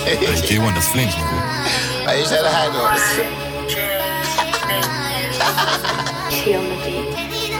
J1, that's flames, man. Hey, you said the high notes. Chill on the beat.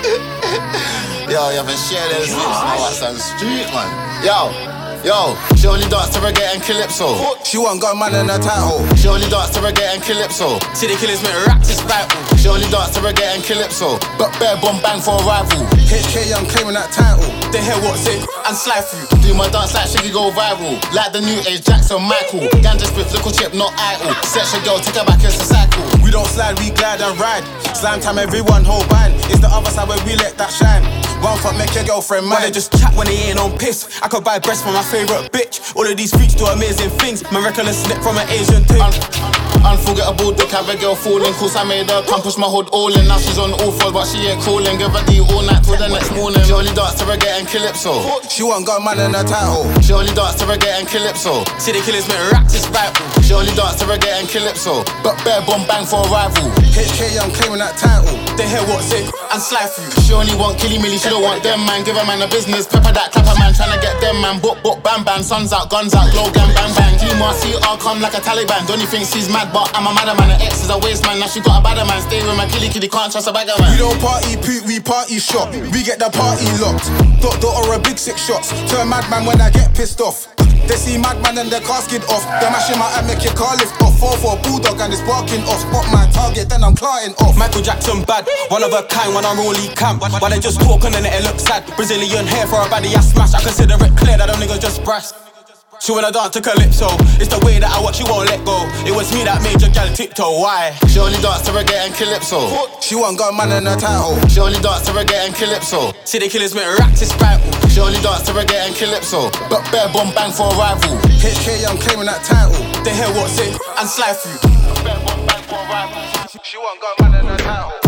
Yo, you haven't shared those lips now at some street, man. Yo, she only dance to reggae and calypso. She want got man in her title. She only dance to reggae and calypso. City killers make raps is vital. She only dance to reggae and calypso. But bare bomb bang for a rival. HK Young claiming that title. They hear what's it and slide through. Do my dance like Shiggy go viral. Like the new age Jackson Michael. Ganja spit, little chip, not idle. Sex your girl, take her back, it's a cycle. We don't slide, we glide and ride. Slime time, everyone hold band. It's the other side where we let that shine. One fuck make your girlfriend mine. They just chat when they ain't on piss. I could buy breasts for my favourite bitch. All of these freaks do amazing things. My reckless slip from an Asian thing. Unforgettable dick, have a girl falling. Cause I made her come push my hood all in. Now she's on all fours, but she ain't cooling. Give her D all night till the next morning. She only dance to reggae and calypso. She want got man in her title. She only dance to reggae and calypso. City killers make raps is vital. She only dance to reggae and calypso. But bare bomb bang for a rival. HK Young claiming that title. They hear what's it and slide through. She only want killy milly, she don't want them man. Give a man a business, pepper that clapper man. Tryna get them man, book, bam bam. Suns out, guns out, glow gang bang bang. TMRC come like a Taliban. Donny thinks she's mad, but I'm a madder man. Her ex is a waste man, now she got a badder man. Stay with my killy, can't trust a bagger man. We don't party poot, we party shop. We get the party locked. Dot or a big 6 shots. Turn madman when I get pissed off. They see madman and their casket off. They mash him out and make your car lift off. 4-4 bulldog and it's barking off. Spot my target, then I'm clarting off. Michael Jackson bad, one of a kind when I rollie camp. Why they just talk and then it looks sad. Brazilian hair for a baddie I smash. I consider it clear that them niggas just brass. She wanna dance to calypso. It's the way that I watch, she won't let go. It was me that made your gal tiptoe, why? She only dance to reggae and calypso. She want got man in her title. She only dance to reggae and calypso. City killers make raps is vital. She only dance to reggae and calypso. But bare bomb bang for a rival. HK Young claiming that title. They hear what's it and slide through. She want got man in her title.